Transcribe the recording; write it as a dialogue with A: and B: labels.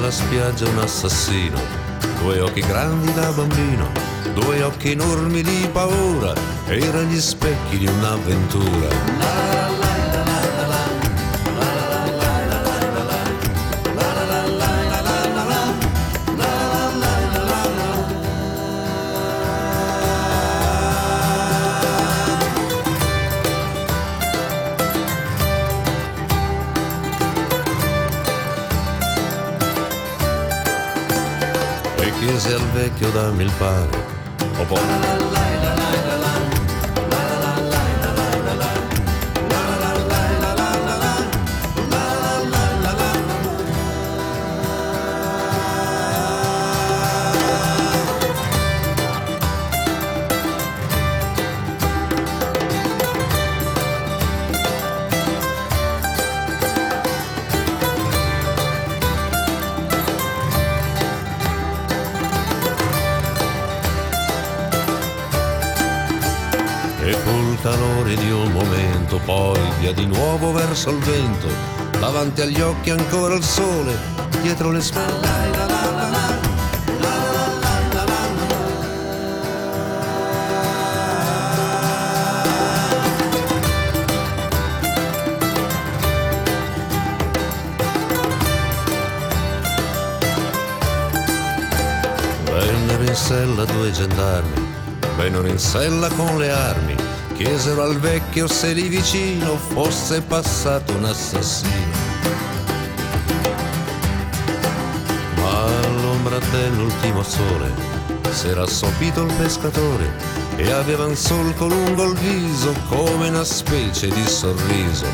A: nella spiaggia un assassino, due occhi grandi da bambino, due occhi enormi di paura, erano gli specchi di un'avventura. E chiese al vecchio dammi il pane, o poi e col calore di un momento poi via di nuovo verso il vento, davanti agli occhi ancora il sole, dietro le spalle. Vennero in sella due gendarmi, vennero in sella con le armi, chiesero al vecchio se lì vicino fosse passato un assassino. Ma all'ombra dell'ultimo sole s'era assopito il pescatore e aveva un solco lungo il viso come una specie di sorriso.